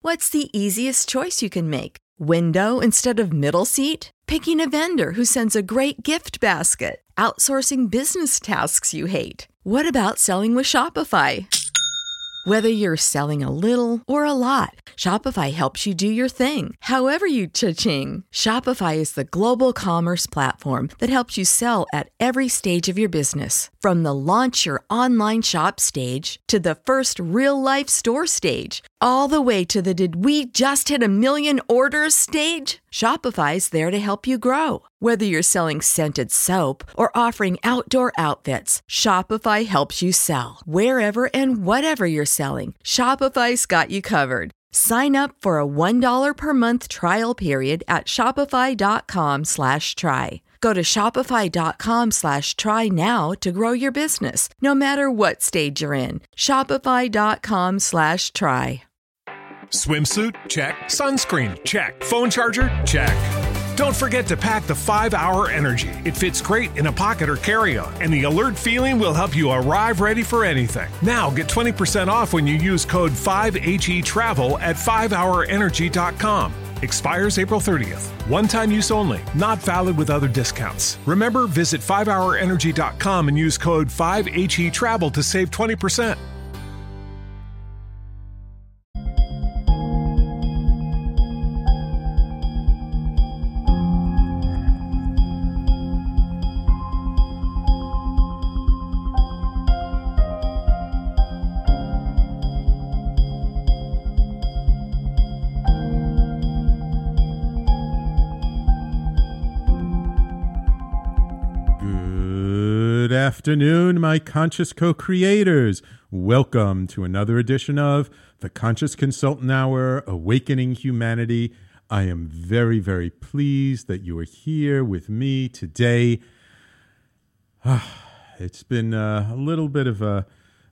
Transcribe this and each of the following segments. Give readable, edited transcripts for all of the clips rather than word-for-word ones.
What's the easiest choice you can make? Window instead of middle seat? Picking a vendor who sends a great gift basket? Outsourcing business tasks you hate? What about selling with Shopify? Whether you're selling a little or a lot, Shopify helps you do your thing, however you cha-ching. Shopify is the global commerce platform that helps you sell at every stage of your business. From the launch your online shop stage to the first real-life store stage, all the way to the did we just hit a million orders stage. Shopify's there to help you grow. Whether you're selling scented soap or offering outdoor outfits, Shopify helps you sell. Wherever and whatever you're selling, Shopify's got you covered. Sign up for a $1 per month trial period at shopify.com/try. Go to shopify.com/try now to grow your business, no matter what stage you're in. Shopify.com/try. Swimsuit? Check. Sunscreen? Check. Phone charger? Check. Don't forget to pack the 5-Hour Energy. It fits great in a pocket or carry-on, and the alert feeling will help you arrive ready for anything. Now get 20% off when you use code 5HETRAVEL at 5hourenergy.com. Expires April 30th. One-time use only. Not valid with other discounts. Remember, visit 5hourenergy.com and use code 5HETRAVEL to save 20%. Good afternoon, my conscious co-creators. Welcome to another edition of the Conscious Consultant Hour, Awakening Humanity. I am very, very pleased that you are here with me today. It's been a little bit of a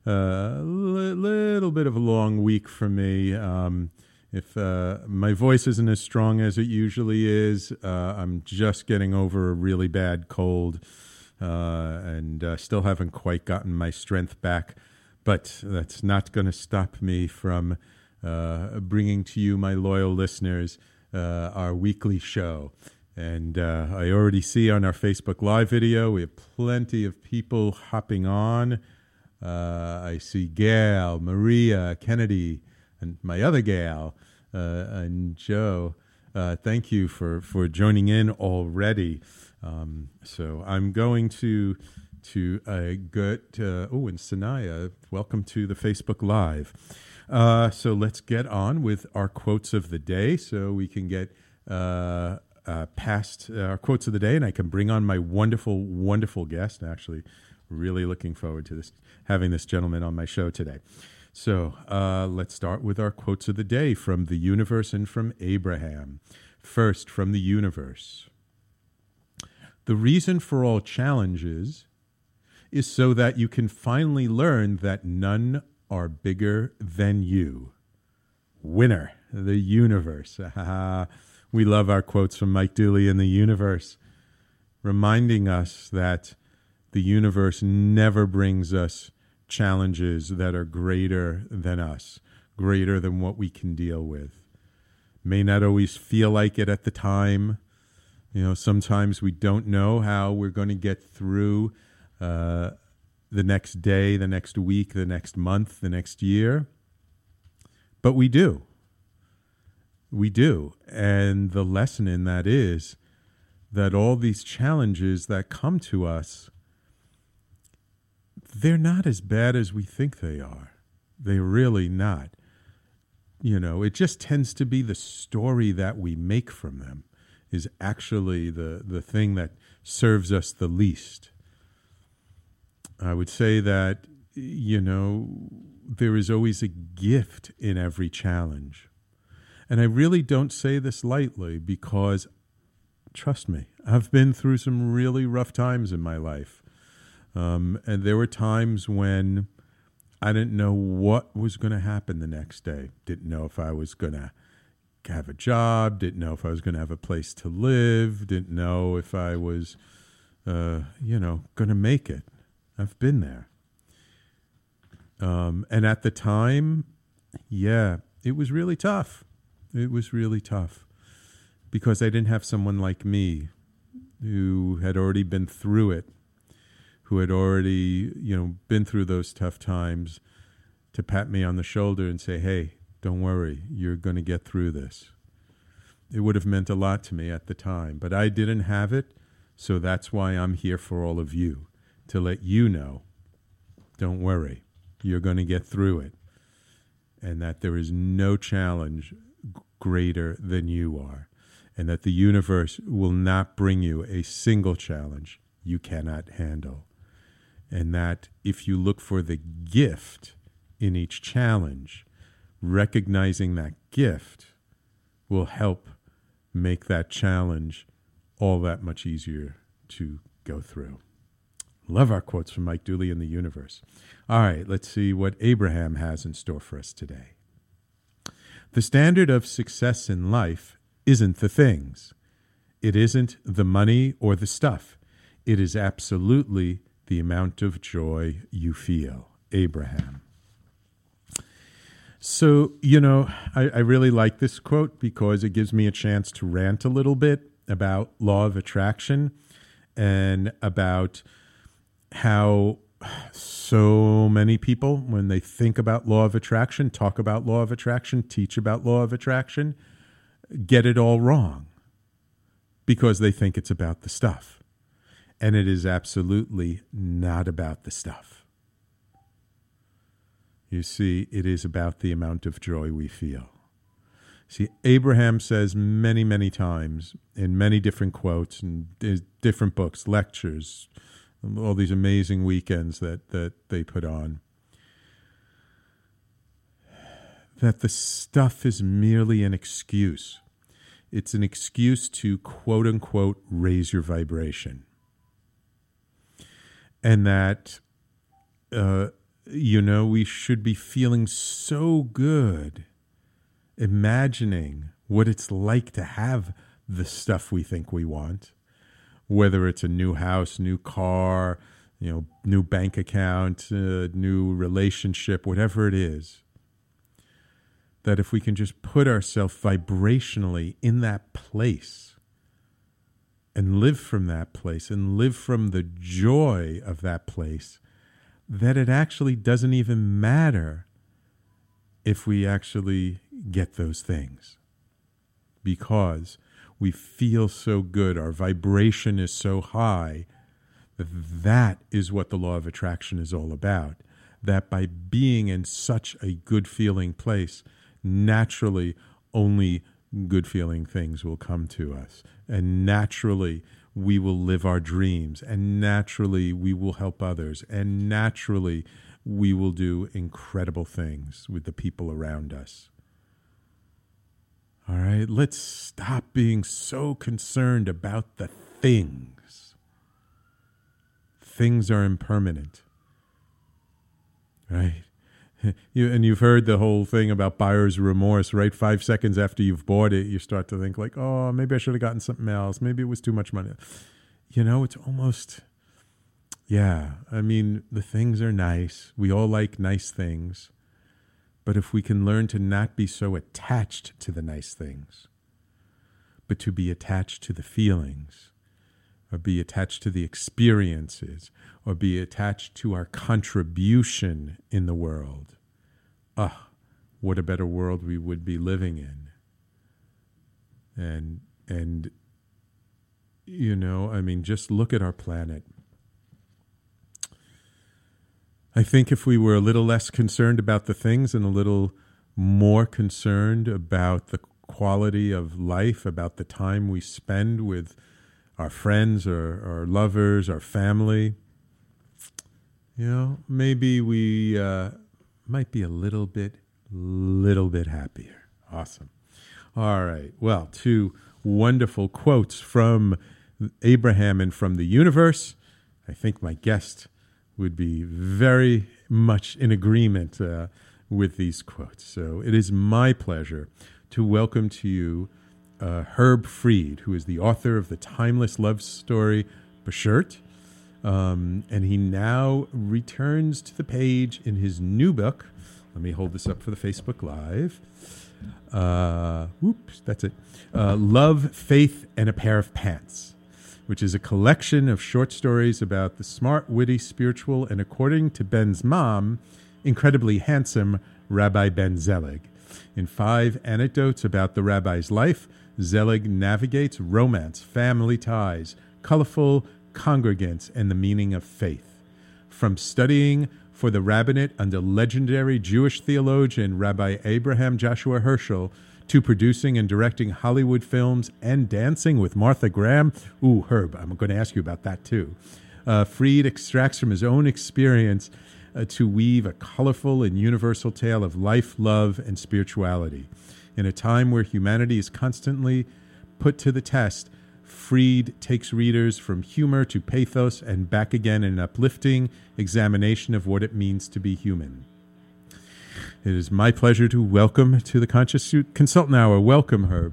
long week for me. If my voice isn't as strong as it usually is, I'm just getting over a really bad cold. And still haven't quite gotten my strength back, but that's not going to stop me from bringing to you, my loyal listeners, our weekly show. And I already see on our Facebook Live video, we have plenty of people hopping on. I see Gail, Maria, Kennedy, and my other Gail, and Joe. Thank you for joining in already. So I'm going to get, and Sanaya, welcome to the Facebook Live. So let's get on with our quotes of the day so we can get past our quotes of the day, and I can bring on my wonderful, wonderful guest. Actually, really looking forward to this, having this gentleman on my show today. So let's start with our quotes of the day from the universe and from Abraham. First, from the universe. The reason for all challenges is so that you can finally learn that none are bigger than you. Winner, the universe. We love our quotes from Mike Dooley in the universe, reminding us that the universe never brings us challenges that are greater than us, greater than what we can deal with. May not always feel like it at the time. You know, sometimes we don't know how we're going to get through the next day, the next week, the next month, the next year. But we do. We do. And the lesson in that is that all these challenges that come to us, they're not as bad as we think they are. They're really not. You know, it just tends to be the story that we make from them is actually the thing that serves us the least. I would say that, you know, there is always a gift in every challenge. And I really don't say this lightly because, trust me, I've been through some really rough times in my life. And there were times when I didn't know what was going to happen the next day. Didn't know if I was going to have a job, didn't know if I was going to have a place to live, didn't know if I was, going to make it. I've been there. And at the time, yeah, it was really tough. It was really tough because I didn't have someone like me who had already been through it, who had already, been through those tough times, to pat me on the shoulder and say, hey, don't worry, you're going to get through this. It would have meant a lot to me at the time, but I didn't have it, so that's why I'm here for all of you, to let you know, don't worry, you're going to get through it, and that there is no challenge greater than you are, and that the universe will not bring you a single challenge you cannot handle, and that if you look for the gift in each challenge, recognizing that gift will help make that challenge all that much easier to go through. Love our quotes from Mike Dooley in the universe. All right, let's see what Abraham has in store for us today. The standard of success in life isn't the things. It isn't the money or the stuff. It is absolutely the amount of joy you feel. Abraham. So, I really like this quote because it gives me a chance to rant a little bit about law of attraction and about how so many people, when they think about law of attraction, talk about law of attraction, teach about law of attraction, get it all wrong because they think it's about the stuff. And it is absolutely not about the stuff. You see, it is about the amount of joy we feel. See, Abraham says many, many times in many different quotes and different books, lectures, all these amazing weekends that they put on, that the stuff is merely an excuse. It's an excuse to, quote unquote, raise your vibration. And that, we should be feeling so good, imagining what it's like to have the stuff we think we want, whether it's a new house, new car, new bank account, new relationship, whatever it is. That if we can just put ourselves vibrationally in that place and live from that place and live from the joy of that place, that it actually doesn't even matter if we actually get those things, because we feel so good, our vibration is so high, that is what the law of attraction is all about. That by being in such a good feeling place, naturally only good feeling things will come to us, and naturally we will live our dreams, and naturally we will help others, and naturally we will do incredible things with the people around us. All right, let's stop being so concerned about the things. Things are impermanent, right? You've heard the whole thing about buyer's remorse, right? 5 seconds after you've bought it, you start to think like, oh, maybe I should have gotten something else. Maybe it was too much money. It's almost, the things are nice. We all like nice things. But if we can learn to not be so attached to the nice things, but to be attached to the feelings, or be attached to the experiences, or be attached to our contribution in the world, what a better world we would be living in. And just look at our planet. I think if we were a little less concerned about the things and a little more concerned about the quality of life, about the time we spend with our friends or our lovers, our family, maybe we might be a little bit happier. Awesome. All right. Well, 2 wonderful quotes from Abraham and from the universe. I think my guest would be very much in agreement with these quotes. So it is my pleasure to welcome to you Herb Fried, who is the author of the timeless love story, Beshert. And he now returns to the page in his new book, Let me hold this up for the Facebook Live. Whoops, that's it. Love, Faith, and a Pair of Pants, which is a collection of short stories about the smart, witty, spiritual, and according to Ben's mom, incredibly handsome Rabbi Ben Zelig. In 5 anecdotes about the rabbi's life, Zelig navigates romance, family ties, colorful congregants, and the meaning of faith. From studying for the rabbinate under legendary Jewish theologian Rabbi Abraham Joshua Herschel to producing and directing Hollywood films and dancing with Martha Graham. Ooh, Herb, I'm going to ask you about that too. Fried extracts from his own experience to weave a colorful and universal tale of life, love, and spirituality. In a time where humanity is constantly put to the test, Fried takes readers from humor to pathos and back again in an uplifting examination of what it means to be human. It is my pleasure to welcome to the Conscious Consultant Hour. Welcome, Herb.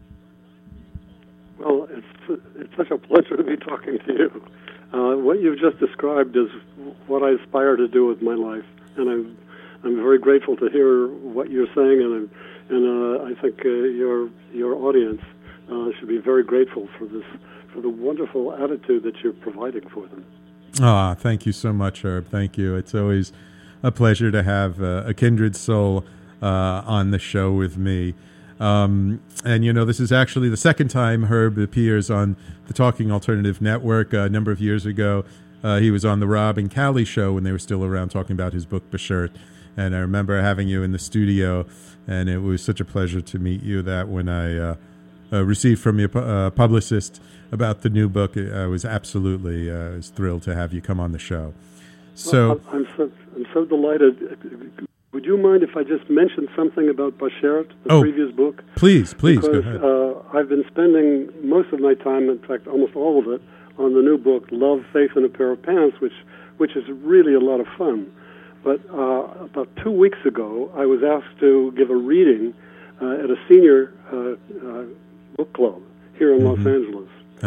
Well, it's such a pleasure to be talking to you. What you've just described is what I aspire to do with my life, and I'm very grateful to hear what you're saying, and I think your audience should be very grateful for the wonderful attitude that you're providing for them. Thank you so much, Herb. Thank you. It's always a pleasure to have a kindred soul on the show with me. And, this is actually the second time Herb appears on the Talking Alternative Network. A number of years ago, he was on the Rob and Callie show when they were still around talking about his book, Bashert. And I remember having you in the studio, and it was such a pleasure to meet you that when I received from your publicist about the new book, I was absolutely thrilled to have you come on the show. So I'm so delighted. Would you mind if I just mentioned something about Bashert, the previous book? Please, because, go ahead. I've been spending most of my time, in fact, almost all of it, on the new book, Love, Faith, and a Pair of Pants, which is really a lot of fun. But about 2 weeks ago, I was asked to give a reading at a senior book club here in Los Angeles.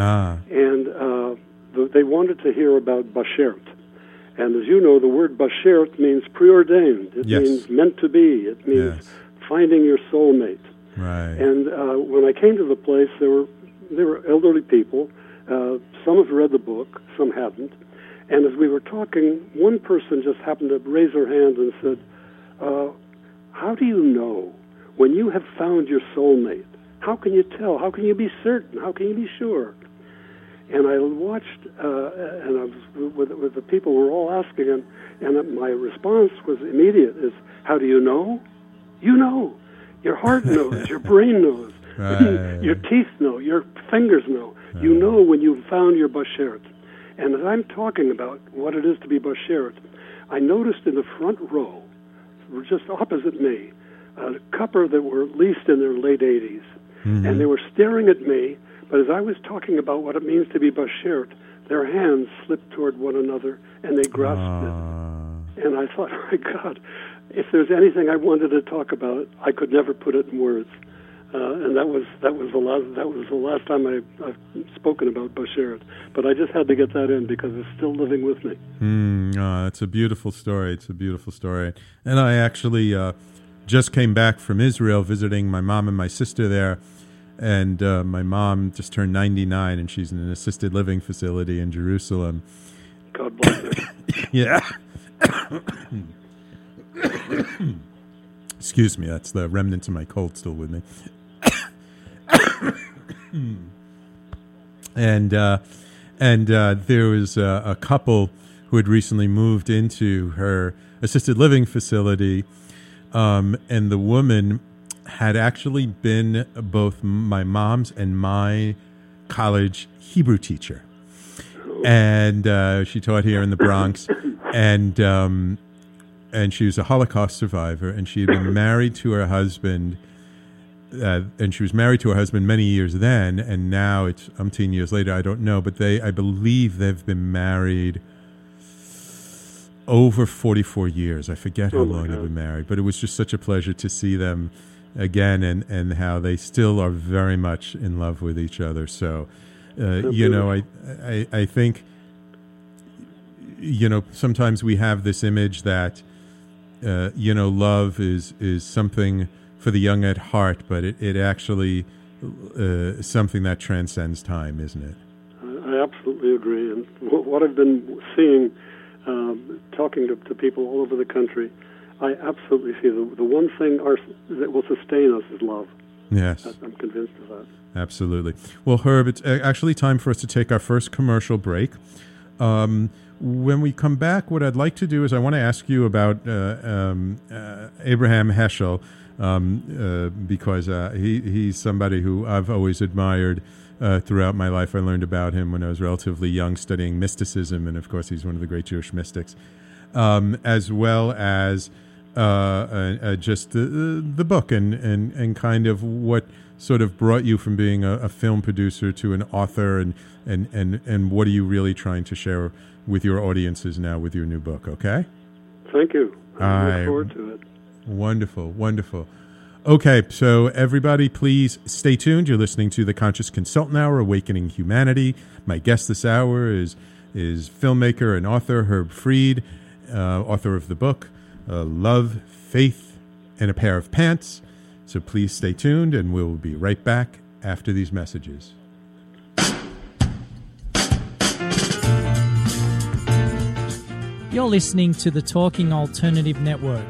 And they wanted to hear about Bashert. And as you know, the word Bashert means preordained. It means meant to be. It means finding your soulmate. Right. And when I came to the place, there were elderly people. Some have read the book, some hadn't. And as we were talking, one person just happened to raise her hand and said, how do you know when you have found your soulmate? How can you tell? How can you be certain? How can you be sure? And I watched, and I was with the people were all asking, and my response was immediate: "Is how do you know? You know, your heart knows, your brain knows, your teeth know, your fingers know. You know when you've found your Bashert." And as I'm talking about what it is to be Bashert, I noticed in the front row, just opposite me, a couple that were at least in their late 80s, and they were staring at me. But as I was talking about what it means to be Bashert, their hands slipped toward one another, and they grasped it. And I thought, oh my God, if there's anything I wanted to talk about, I could never put it in words. And that was the last time I've spoken about Bashert. But I just had to get that in because it's still living with me. It's a beautiful story. It's a beautiful story. And I actually just came back from Israel visiting my mom and my sister there. And my mom just turned 99, and she's in an assisted living facility in Jerusalem. God bless her. Yeah. Excuse me, that's the remnants of my cold still with me. And there was a couple who had recently moved into her assisted living facility, and the woman had actually been both my mom's and my college Hebrew teacher. And she taught here in the Bronx, and she was a Holocaust survivor, and she had been married to her husband, and she was married to her husband many years then, and now it's umpteen years later, I don't know, but I believe they've been married over 44 years. I forget how long they've been married, but it was just such a pleasure to see them again, and how they still are very much in love with each other. So, I think, sometimes we have this image that love is something for the young at heart, but it actually something that transcends time, isn't it? I absolutely agree. And what I've been seeing, talking to people all over the country, I absolutely see the one thing that will sustain us is love. Yes. I'm convinced of that. Absolutely. Well, Herb, it's actually time for us to take our first commercial break. When we come back, what I'd like to do is I want to ask you about Abraham Heschel, because he's somebody who I've always admired throughout my life. I learned about him when I was relatively young, studying mysticism, and of course he's one of the great Jewish mystics, as well as just the book and kind of what sort of brought you from being a film producer to an author, and what are you really trying to share with your audiences now with your new book, okay? Thank you. I look forward to it. Wonderful, wonderful. Okay, so everybody, please stay tuned. You're listening to the Conscious Consultant Hour, Awakening Humanity. My guest this hour is filmmaker and author Herb Fried, author of the book Love, Faith, and a Pair of Pants. So please stay tuned, and we'll be right back after these messages. You're listening to the Talking Alternative Network.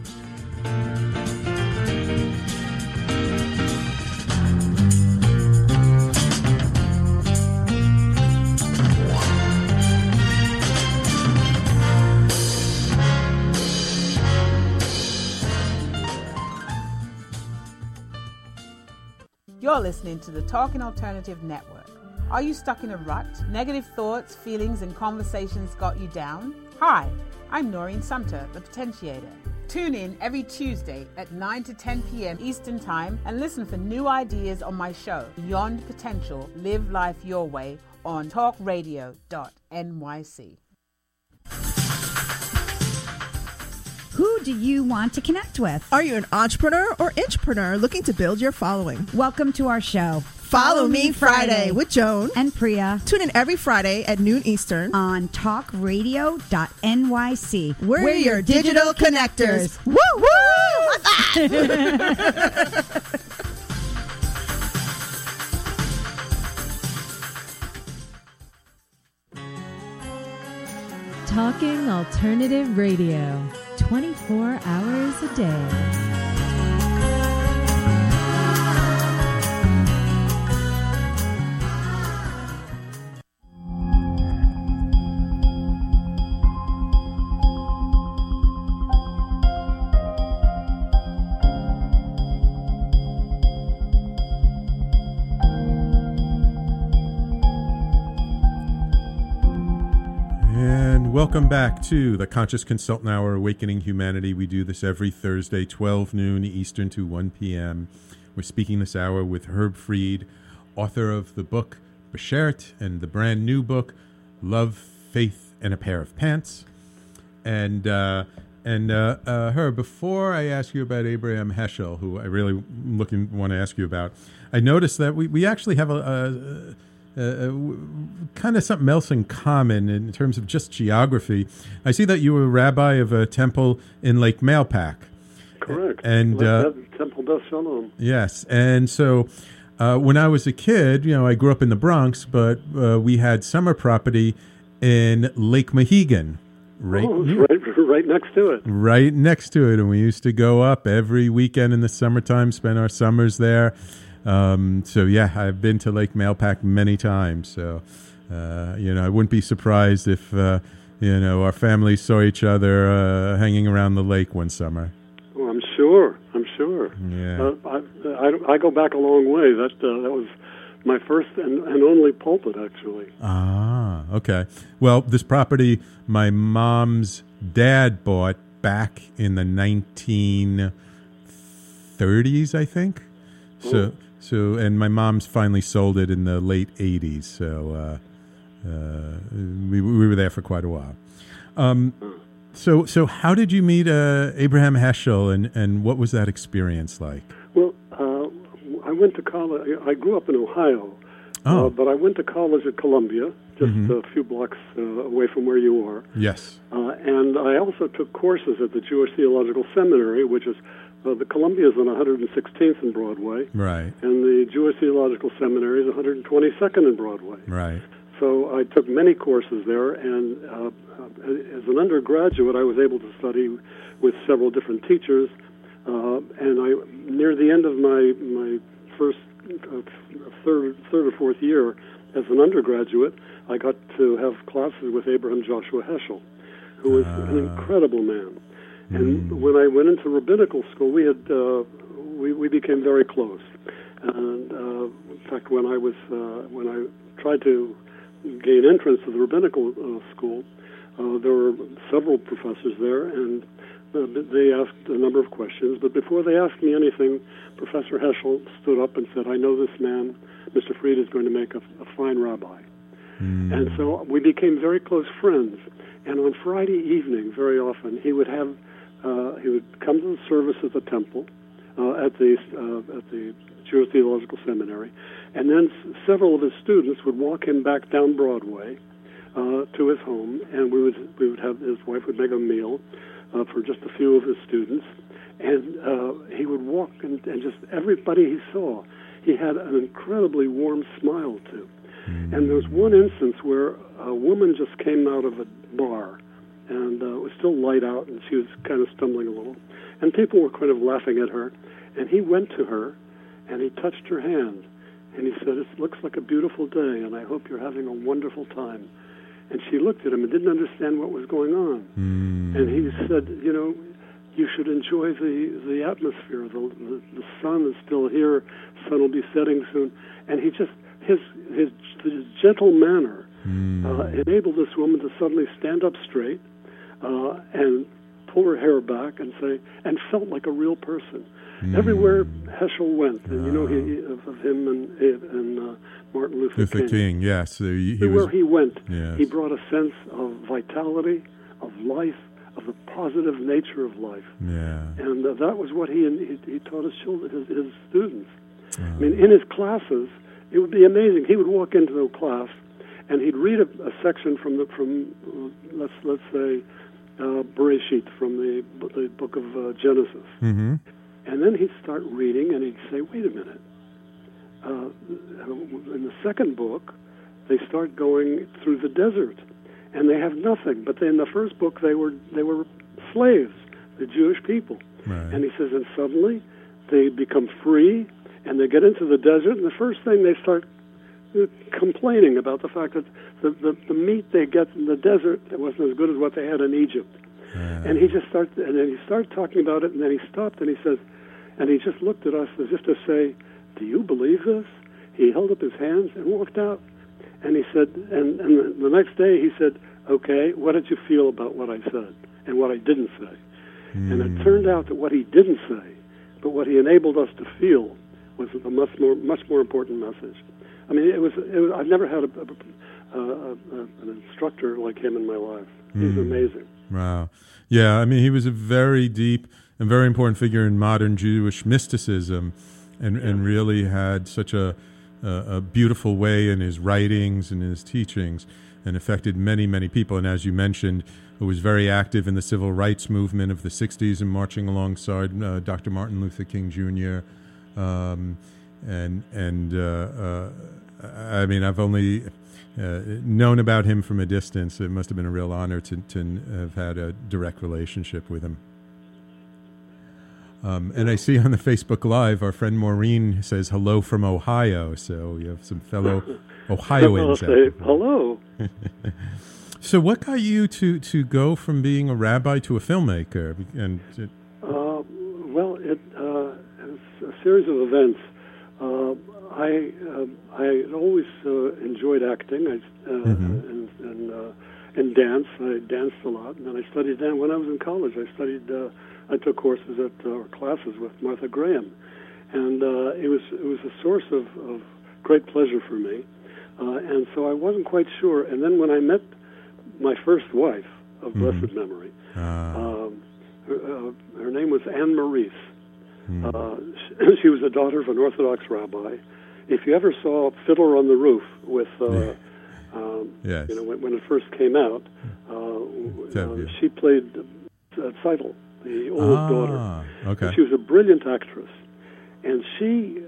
You're listening to the Talking Alternative Network. Are you stuck in a rut? Negative thoughts, feelings, and conversations got you down? Hi, I'm Noreen Sumter, the Potentiator. Tune in every Tuesday at 9 to 10 p.m. Eastern Time and listen for new ideas on my show, Beyond Potential, Live Life Your Way, on talkradio.nyc. Who do you want to connect with? Are you an entrepreneur or intrapreneur looking to build your following? Welcome to our show. Follow Me Friday with Joan and Priya. Tune in every Friday at noon Eastern on talkradio.nyc. We're your digital connectors. Woo woo! Talking Alternative Radio, 24 hours a day. Welcome back to the Conscious Consultant Hour, Awakening Humanity. We do this every Thursday, 12 noon Eastern to 1 p.m. We're speaking this hour with Herb Fried, author of the book Beshert and the brand new book Love, Faith, and a Pair of Pants. And Herb, before I ask you about Abraham Heschel, who I really want to ask you about, I noticed that we actually have a kind of something else in common in terms of just geography. I see that you were a rabbi of a temple in Lake Malpak. Correct. And Temple Beth Shalom. Yes. And so when I was a kid, I grew up in the Bronx, but we had summer property in Lake Mohegan. Right next to it. Right next to it. And we used to go up every weekend in the summertime, spend our summers there. So yeah, I've been to Lake Malpak many times. So, I wouldn't be surprised if, our families saw each other, hanging around the lake one summer. Oh, I'm sure. Yeah. I go back a long way. That was my first and only pulpit, actually. Ah, okay. Well, this property my mom's dad bought back in the 1930s, I think. So, and my mom's finally sold it in the late 80s. So we were there for quite a while. So how did you meet Abraham Heschel, and what was that experience like? Well, I went to college. I grew up in Ohio, But I went to college at Columbia, just a few blocks away from where you are. Yes. And I also took courses at the Jewish Theological Seminary, which is, the Columbia is on 116th and Broadway. Right. And the Jewish Theological Seminary is 122nd and Broadway. Right. So I took many courses there, and as an undergraduate, I was able to study with several different teachers. And near the end of my first third or fourth year as an undergraduate, I got to have classes with Abraham Joshua Heschel, who was an incredible man. And when I went into rabbinical school, we became very close. And in fact, when I tried to gain entrance to the rabbinical school, there were several professors there, and they asked a number of questions. But before they asked me anything, Professor Heschel stood up and said, "I know this man, Mr. Fried, is going to make a fine rabbi." And so we became very close friends. And on Friday evening, very often, he would come to the service at the temple, at the Jewish Theological Seminary, and then several of his students would walk him back down Broadway to his home, and we would have, his wife would make a meal for just a few of his students, and he would walk and just everybody he saw, he had an incredibly warm smile to. And there was one instance where a woman just came out of a bar, and it was still light out, and she was kind of stumbling a little, and people were kind of laughing at her, and he went to her, and he touched her hand, and he said, "It looks like a beautiful day, and I hope you're having a wonderful time." And she looked at him and didn't understand what was going on. And he said, "You know, you should enjoy the atmosphere. The sun is still here. Sun will be setting soon." And he just, his gentle manner enabled this woman to suddenly stand up straight and pull her hair back and say, and felt like a real person. Everywhere Heschel went, and you know of him and Martin Luther King. Yes. Everywhere he went, yes. He brought a sense of vitality, of life, of the positive nature of life. Yeah. And that was what he taught his children, his students. I mean, in his classes, it would be amazing. He would walk into the class, and he'd read a section from let's say Bereshit, from the book of Genesis. And then he'd start reading, and he'd say, "Wait a minute. In the second book, they start going through the desert, and they have nothing. But in the first book, they were slaves, the Jewish people." Right. And he says, and suddenly they become free, and they get into the desert, and the first thing they start complaining about the fact that the meat they get in the desert wasn't as good as what they had in Egypt. And he just started, and then he started talking about it, and then he stopped, and he says, and he just looked at us as if to say, "Do you believe this?" He held up his hands and walked out. And he said, and the next day he said, "Okay, what did you feel about what I said and what I didn't say?" And it turned out that what he didn't say, but what he enabled us to feel, was a much more important message. I mean, it was I've never had an instructor like him in my life. He's amazing. Wow. Yeah, I mean, he was a very deep and very important figure in modern Jewish mysticism, and really had such a beautiful way in his writings and his teachings, and affected many, many people. And as you mentioned, who was very active in the civil rights movement of the 60s and marching alongside Dr. Martin Luther King Jr. I mean, I've only known about him from a distance. It must have been a real honor to have had a direct relationship with him. And I see on the Facebook Live, our friend Maureen says hello from Ohio. So you have some fellow Ohioans. Say hello. So what got you to go from being a rabbi to a filmmaker? And well, it was a series of events. I had always enjoyed acting and dance. I danced a lot, and then I studied dance. When I was in college, I took courses or classes with Martha Graham, and it was a source of great pleasure for me. And so I wasn't quite sure. And then when I met my first wife of blessed memory, her name was Anne Maurice. She was the daughter of an Orthodox rabbi if you ever saw Fiddler on the Roof with, yes. when it first came out, she played Seidel, the old daughter. Okay. And she was a brilliant actress, and she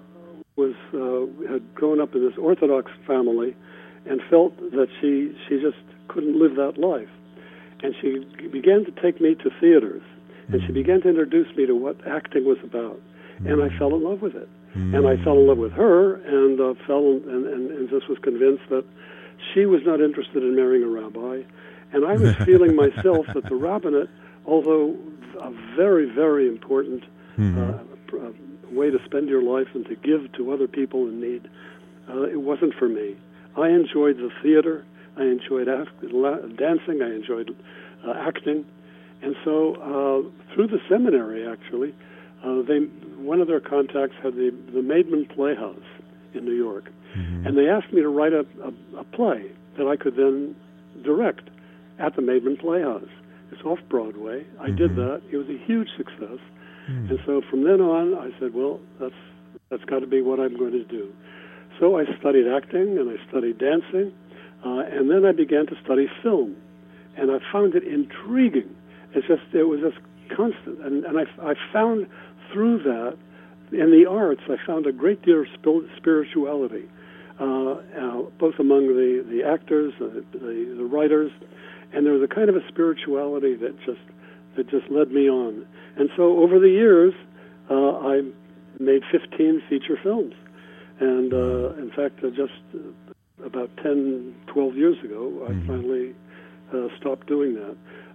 had grown up in this Orthodox family, and felt that she just couldn't live that life, and she began to take me to theaters, and she began to introduce me to what acting was about, and I fell in love with it, and I fell in love with her, and just was convinced that she was not interested in marrying a rabbi, and I was feeling myself that the rabbinate, although a very, very important way to spend your life and to give to other people in need, it wasn't for me. I enjoyed the theater, I enjoyed dancing, I enjoyed acting, and so through the seminary, actually, one of their contacts had the Maidman Playhouse in New York, and they asked me to write a play that I could then direct at the Maidman Playhouse. It's off Broadway. I did that. It was a huge success. And so from then on, I said, well, that's got to be what I'm going to do. So I studied acting, and I studied dancing, and then I began to study film. And I found it intriguing. It was just constant. And I found through that, in the arts, I found a great deal of spirituality, both among the actors, the writers, and there was a kind of a spirituality that just led me on. And so over the years, I made 15 feature films. And in fact, just about 10, 12 years ago, I finally stopped doing that.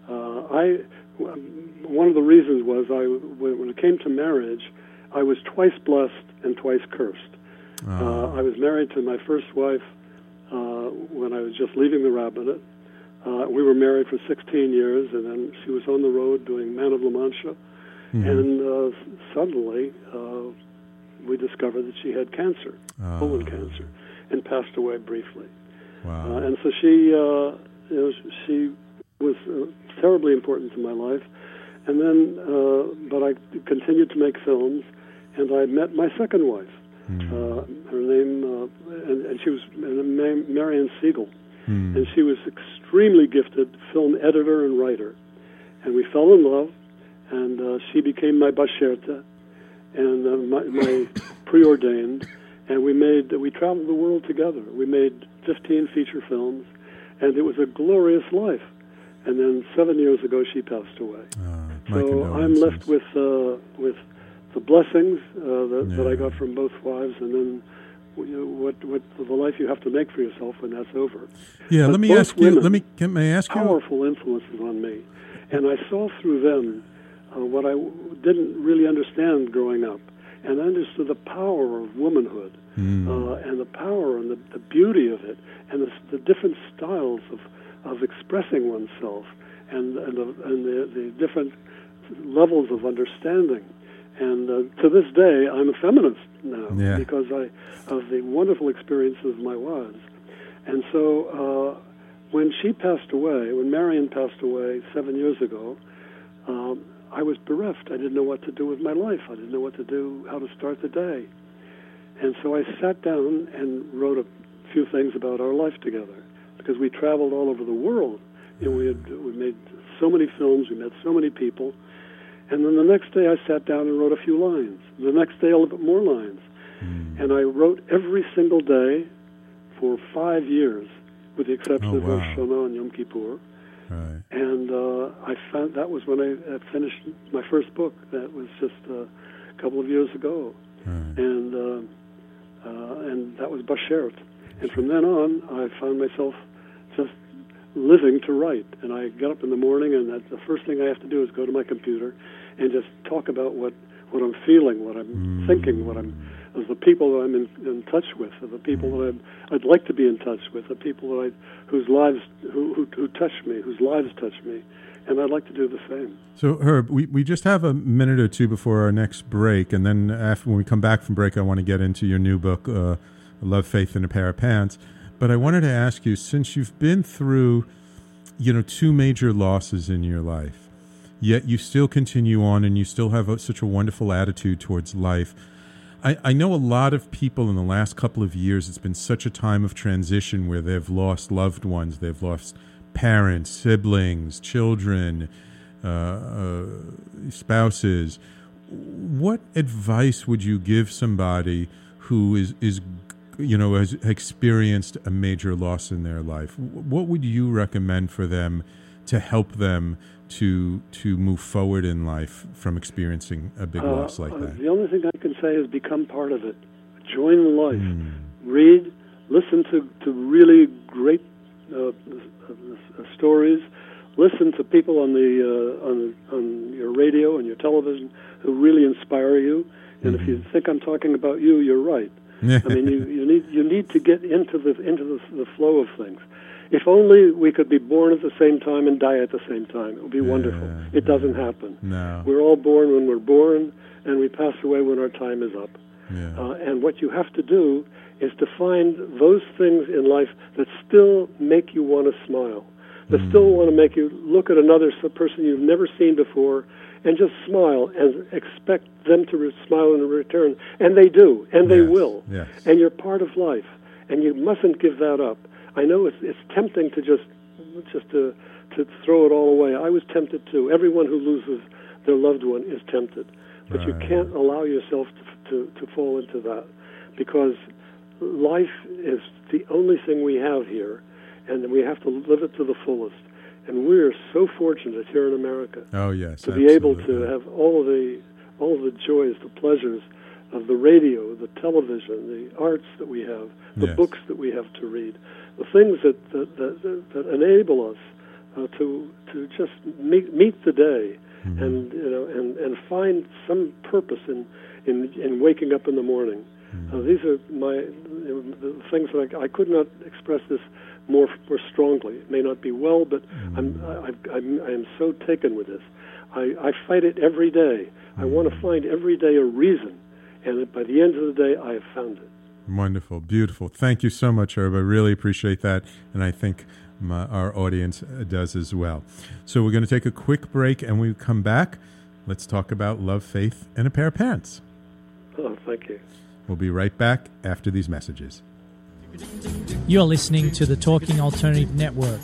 One of the reasons was when it came to marriage, I was twice blessed and twice cursed. I was married to my first wife when I was just leaving the rabbinate. We were married for 16 years, and then she was on the road doing Man of La Mancha. And suddenly, we discovered that she had cancer, colon cancer, and passed away briefly. Wow. And so she was terribly important to my life. And then, but I continued to make films, and I met my second wife. Her name, and she was Marian Siegel. And she was extremely gifted film editor and writer. And we fell in love, and she became my Basherte and my preordained. And we traveled the world together. We made 15 feature films, and it was a glorious life. And then 7 years ago, she passed away. So I'm left with the blessings that I got from both wives, and then what the life you have to make for yourself when that's over. Yeah, but let me ask you. May I ask you? Powerful influences on me, and I saw through them what I didn't really understand growing up, and I understood the power of womanhood, and the power and the beauty of it, and the different styles of expressing oneself, and the different levels of understanding. And to this day, I'm a feminist now because of the wonderful experiences of my wives. And so when she passed away, when Marian passed away 7 years ago, I was bereft. I didn't know what to do with my life. I didn't know what to do, how to start the day. And so I sat down and wrote a few things about our life together, because we traveled all over the world. You know, we made so many films, we met so many people. And then the next day I sat down and wrote a few lines. The next day a little bit more lines. And I wrote every single day for 5 years, with the exception of Rosh Hashanah and Yom Kippur. Right. And I found that was when I finished my first book. That was just a couple of years ago. Right. And that was Bashert. And from then on, I found myself just living to write. And I get up in the morning, and the first thing I have to do is go to my computer and just talk about what I'm feeling, what I'm thinking, of the people that I'm in touch with, of the people that I'd like to be in touch with, the people that whose lives who touch me, whose lives touch me, and I'd like to do the same. So, Herb, we just have a minute or two before our next break, and then when we come back from break, I want to get into your new book, Love, Faith, and a Pair of Pants. But I wanted to ask you, since you've been through, two major losses in your life, yet you still continue on and you still have such a wonderful attitude towards life, I know a lot of people in the last couple of years, it's been such a time of transition where they've lost loved ones, they've lost parents, siblings, children, spouses. What advice would you give somebody who is has experienced a major loss in their life? What would you recommend for them to help them to move forward in life from experiencing a big loss like that? The only thing I can say is become part of it. Join the life. Read, listen to really great stories. Listen to people on your radio and your television who really inspire you. And if you think I'm talking about you, you're right. I mean, you need to get into the flow of things. If only we could be born at the same time and die at the same time. It would be wonderful. It doesn't happen. No. We're all born when we're born, and we pass away when our time is up. And what you have to do is to find those things in life that still make you want to smile, that still want to make you look at another person you've never seen before and just smile and expect them to smile in return. And they do, and they will. Yes. And you're part of life, and you mustn't give that up. I know it's tempting to just to throw it all away. I was tempted too. Everyone who loses their loved one is tempted. But you can't allow yourself to fall into that, because life is the only thing we have here, and we have to live it to the fullest. And we're so fortunate here in America to be able to have all of the joys, the pleasures of the radio, the television, the arts that we have, the books that we have to read, the things that enable us to just meet the day, and find some purpose in waking up in the morning. These are the things that I could not express this more strongly. It may not be well, but I am so taken with this. I fight it every day. I want to find every day a reason, and by the end of the day, I have found it. Wonderful, beautiful. Thank you so much, Herb. I really appreciate that, and I think our audience does as well. So we're going to take a quick break, and when we come back, let's talk about love, faith, and a pair of pants. Oh, thank you. We'll be right back after these messages. You're listening to the Talking Alternative Network.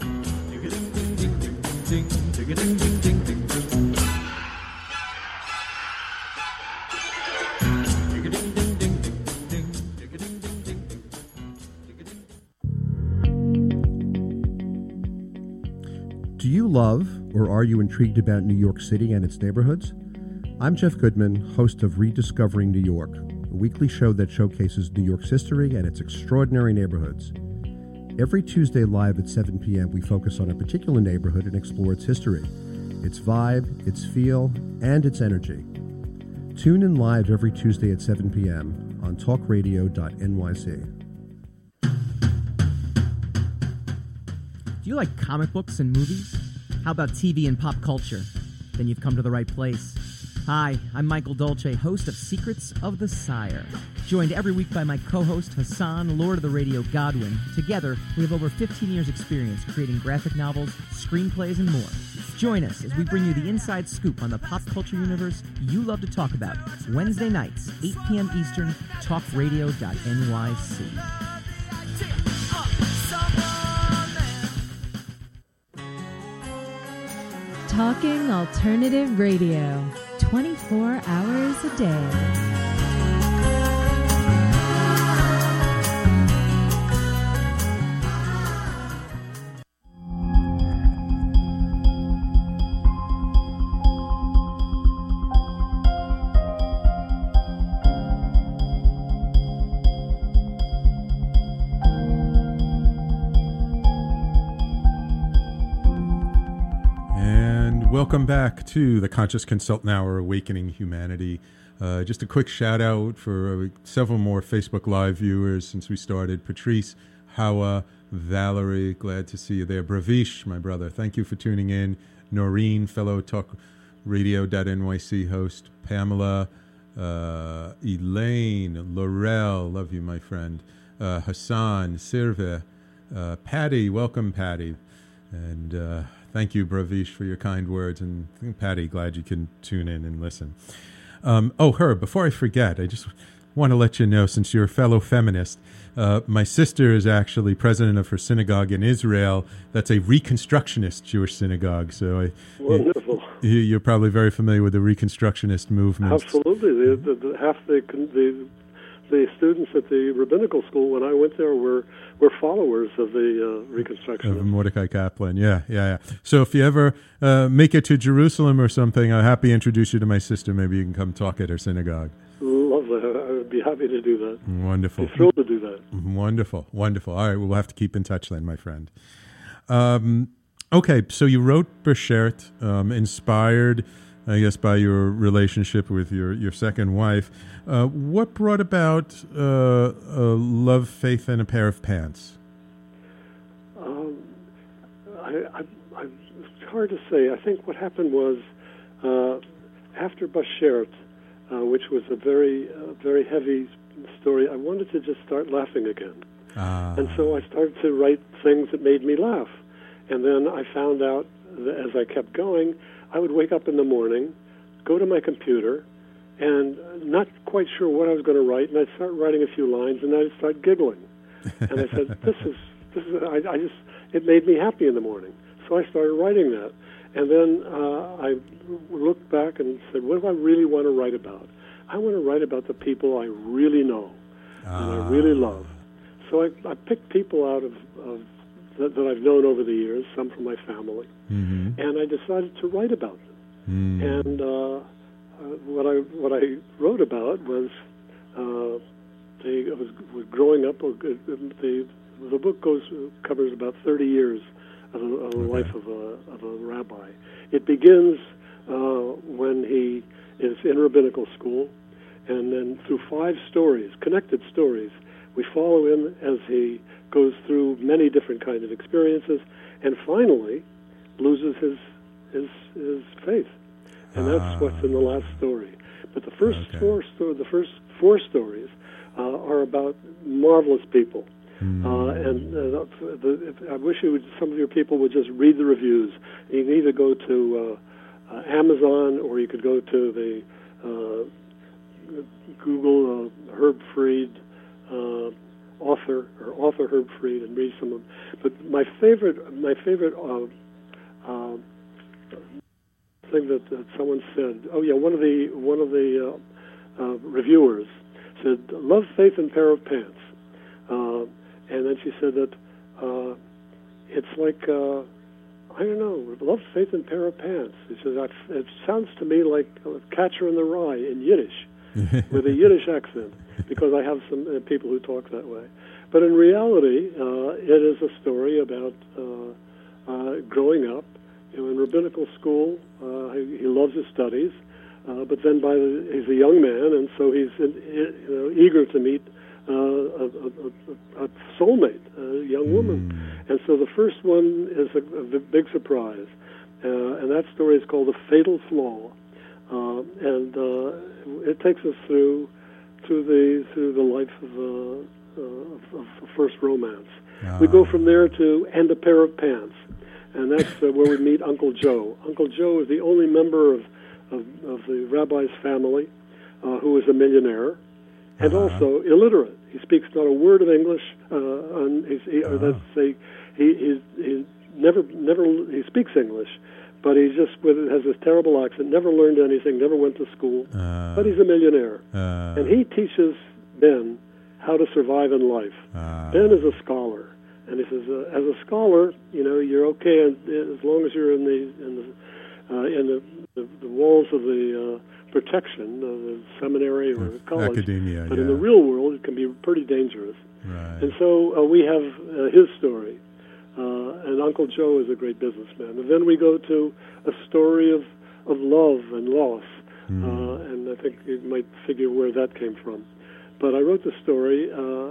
Do you love or are you intrigued about New York City and its neighborhoods? I'm Jeff Goodman, host of Rediscovering New York, a weekly show that showcases New York's history and its extraordinary neighborhoods. Every Tuesday live at 7 p.m., we focus on a particular neighborhood and explore its history, its vibe, its feel, and its energy. Tune in live every Tuesday at 7 p.m. on talkradio.nyc. Do you like comic books and movies? How about TV and pop culture? Then you've come to the right place. Hi, I'm Michael Dolce, host of Secrets of the Sire. Joined every week by my co-host Hassan, Lord of the Radio Godwin. Together, we have over 15 years' experience creating graphic novels, screenplays, and more. Join us as we bring you the inside scoop on the pop culture universe you love to talk about. Wednesday nights, 8 p.m. Eastern, talkradio.nyc. Talking Alternative Radio, 24 hours a day. Welcome back to the Conscious Consultant Hour, Awakening Humanity. Just a quick shout out for several more Facebook Live viewers since we started. Patrice, Hawa, Valerie, glad to see you there. Bravish, my brother, thank you for tuning in. Noreen, fellow talkradio.nyc host. Pamela, Elaine, Laurel, love you, my friend. Hassan, Sirve, Patty, welcome, Patty. And thank you, Bravish, for your kind words. And Patty, glad you can tune in and listen. Herb, before I forget, I just want to let you know, since you're a fellow feminist, my sister is actually president of her synagogue in Israel. That's a Reconstructionist Jewish synagogue. So wonderful. You're probably very familiar with the Reconstructionist movement. Absolutely. Half the students at the rabbinical school when I went there were followers of the Reconstructionists. Of Mordecai Kaplan, yeah. So if you ever make it to Jerusalem or something, I'll happy to introduce you to my sister. Maybe you can come talk at her synagogue. Lovely. I would be happy to do that. Wonderful. I'd be thrilled to do that. Wonderful. All right, we'll have to keep in touch then, my friend. Okay, so you wrote Beshert, inspired, I guess, by your relationship with your second wife. What brought about Love, Faith, and a Pair of Pants? It's hard to say. I think what happened was after Beshert, which was a very heavy story, I wanted to just start laughing again. And so I started to write things that made me laugh. And then I found out that as I kept going, I would wake up in the morning, go to my computer, and not quite sure what I was going to write, and I'd start writing a few lines, and I'd start giggling. And I said, it made me happy in the morning. So I started writing that. And then I looked back and said, what do I really want to write about? I want to write about the people I really know and I really love. So I picked people out of that I've known over the years, some from my family, and I decided to write about them. And what I wrote about was was growing up. The book covers about 30 years of the life of a rabbi. It begins when he is in rabbinical school, and then through 5 stories, connected stories, we follow him as he goes through many different kinds of experiences, and finally loses his faith, and that's what's in the last story. But the first four stories are about marvelous people. I wish some of your people would just read the reviews. You can either go to Amazon, or you could go to the Google Herb Fried author Herb Fried and read some of them. But my favorite thing that someone said. Oh yeah, one of the reviewers said, "Love, Faith, and Pair of Pants." And then she said that it's like, I don't know, love, faith, and pair of pants. She says, it sounds to me like Catcher in the Rye in Yiddish, with a Yiddish accent, because I have some people who talk that way. But in reality, it is a story about growing up. In rabbinical school, he loves his studies, but then he's a young man, and so he's eager to meet a soulmate, a young woman. And so the first one is a big surprise, and that story is called The Fatal Flaw, and it takes us through the life of first romance. We go from there to And a Pair of Pants, and that's where we meet Uncle Joe. Uncle Joe is the only member of the rabbi's family who is a millionaire, and also illiterate. He speaks not a word of English. He speaks English, but he just has this terrible accent. Never learned anything. Never went to school. But he's a millionaire, and he teaches Ben how to survive in life. Ben is a scholar, and he says, as a scholar, you're okay as long as you're in the walls of the protection of the seminary or college. Academia, but in the real world, it can be pretty dangerous. Right. And so we have his story, and Uncle Joe is a great businessman. And then we go to a story of love and loss, and I think you might figure where that came from. But I wrote the story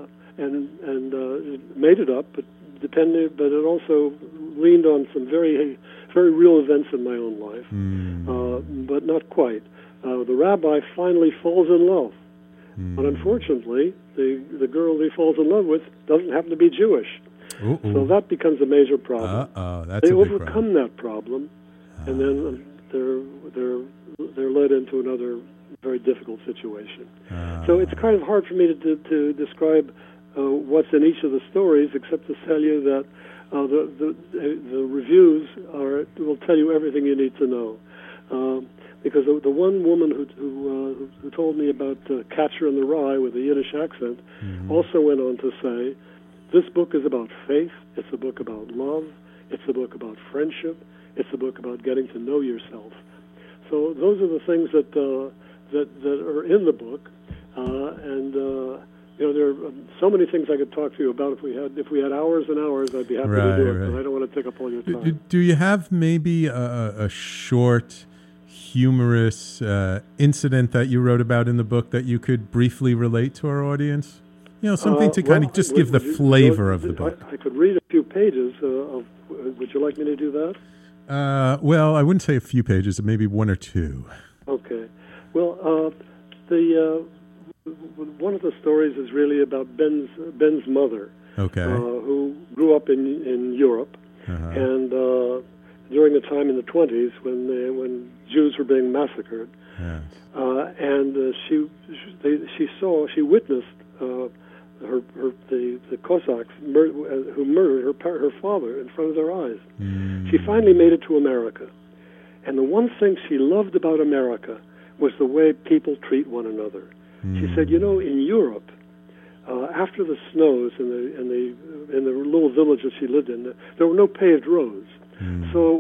and made it up, but it also leaned on some very, very real events in my own life, but not quite. The rabbi finally falls in love, but unfortunately, the girl he falls in love with doesn't happen to be Jewish. So that becomes a major problem. They overcome that problem, and then they're led into another very difficult situation. So it's kind of hard for me to describe what's in each of the stories, except to tell you that the reviews will tell you everything you need to know. Because the one woman who told me about Catcher in the Rye with a Yiddish accent also went on to say, this book is about faith, it's a book about love, it's a book about friendship, it's a book about getting to know yourself. So those are the things that are in the book, and there are so many things I could talk to you about. If we had hours and hours, I'd be happy to do it. But I don't want to take up all your time. Do you have maybe a short, humorous incident that you wrote about in the book that you could briefly relate to our audience? Something to kind of just give the flavor of the book. I could read a few pages of. Would you like me to do that? Well, I wouldn't say a few pages, maybe one or two. Okay. Well, one of the stories is really about Ben's mother, who grew up in Europe, and during a time in the 20s when Jews were being massacred, and she witnessed the Cossacks who murdered her father in front of their eyes. She finally made it to America, and the one thing she loved about America was the way people treat one another. She said, in Europe, after the snows in the little village that she lived in, there were no paved roads. So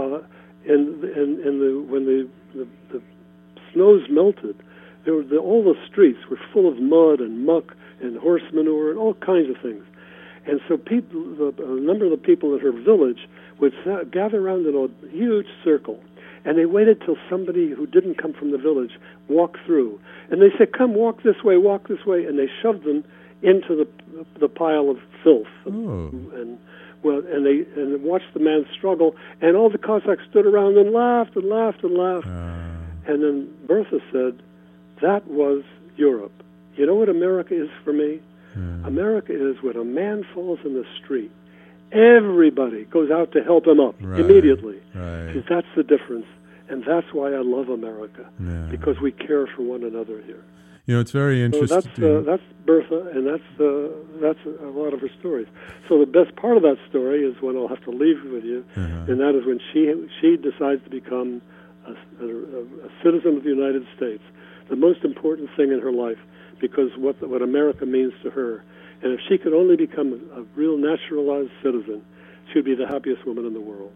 when the snows melted, all the streets were full of mud and muck and horse manure and all kinds of things. And so a number of the people in her village would gather around in a huge circle, and they waited till somebody who didn't come from the village walked through. And they said, come, walk this way, and they shoved them into the pile of filth. And watched the man struggle, and all the Cossacks stood around and laughed and laughed and laughed. And then Bertha said, that was Europe. You know what America is for me? America is when a man falls in the street, everybody goes out to help him up immediately. Because that's the difference. And that's why I love America, because we care for one another here. It's very interesting. So that's Bertha, and that's a lot of her stories. So the best part of that story is when I'll have to leave with you, and that is when she decides to become a citizen of the United States, the most important thing in her life, because what America means to her. And if she could only become a real naturalized citizen, she would be the happiest woman in the world.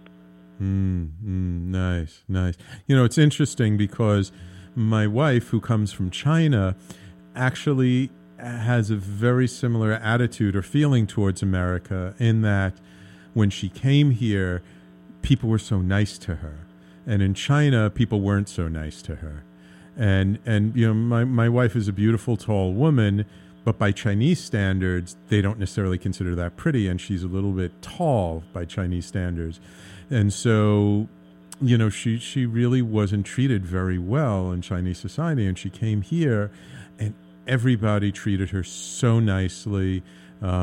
Nice. It's interesting because my wife, who comes from China, actually has a very similar attitude or feeling towards America, in that when she came here, people were so nice to her. And in China, people weren't so nice to her. And my wife is a beautiful, tall woman, but by Chinese standards, they don't necessarily consider that pretty, and she's a little bit tall by Chinese standards. And so, she really wasn't treated very well in Chinese society, and she came here, and everybody treated her so nicely. A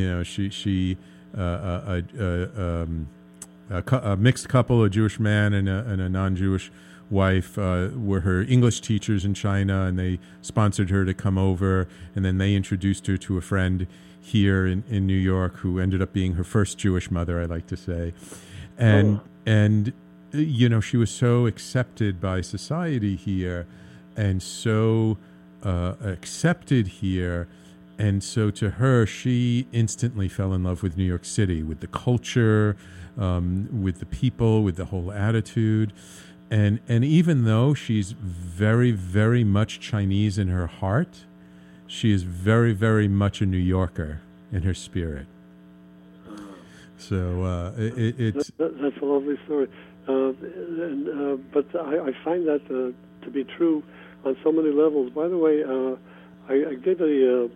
mixed couple, a Jewish man and a non-Jewish wife, were her English teachers in China, and they sponsored her to come over, and then they introduced her to a friend here in New York who ended up being her first Jewish mother, I like to say. And she was so accepted by society here, and so accepted here, and so to her, she instantly fell in love with New York City, with the culture, with the people, with the whole attitude. And even though she's very, very much Chinese in her heart, she is very, very much a New Yorker in her spirit. So it's... That's a lovely story. But I find that to be true on so many levels. By the way, I gave a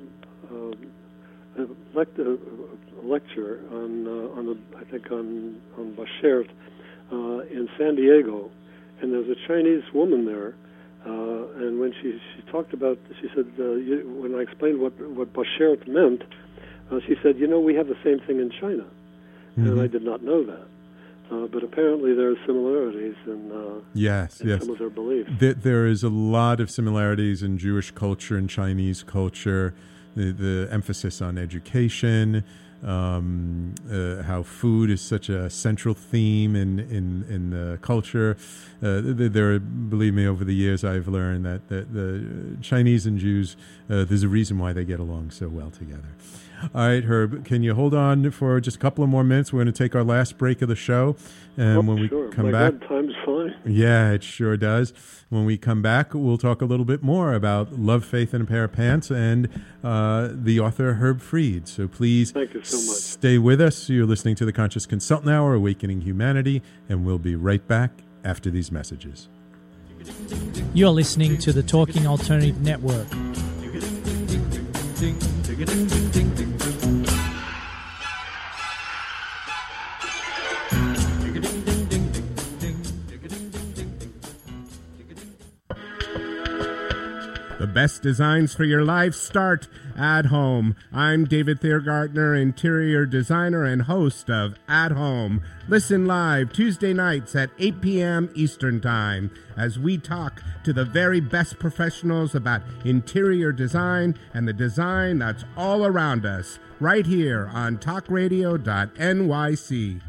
lecture on Bashert in San Diego, and there's a Chinese woman there, and when she talked about, she said, when I explained what Bashert meant, she said, we have the same thing in China, and I did not know that. But apparently there are similarities in yes. some of their beliefs. There is a lot of similarities in Jewish culture and Chinese culture. The emphasis on education, how food is such a central theme in the culture. Believe me, over the years I've learned that the Chinese and Jews, there's a reason why they get along so well together. All right, Herb, can you hold on for just a couple of more minutes? We're going to take our last break of the show. And when we come back... God, time's fine. Yeah, it sure does. When we come back, we'll talk a little bit more about Love, Faith, and a Pair of Pants and the author Herb Fried. So please Thank you so much. Stay with us. You're listening to the Conscious Consultant Hour, Awakening Humanity, and we'll be right back after these messages. You're listening to the Talking Alternative Network. The best designs for your life start at home. I'm David Thiergartner, interior designer and host of At Home. Listen live Tuesday nights at 8 p.m. Eastern Time as we talk to the very best professionals about interior design and the design that's all around us, right here on talkradio.nyc.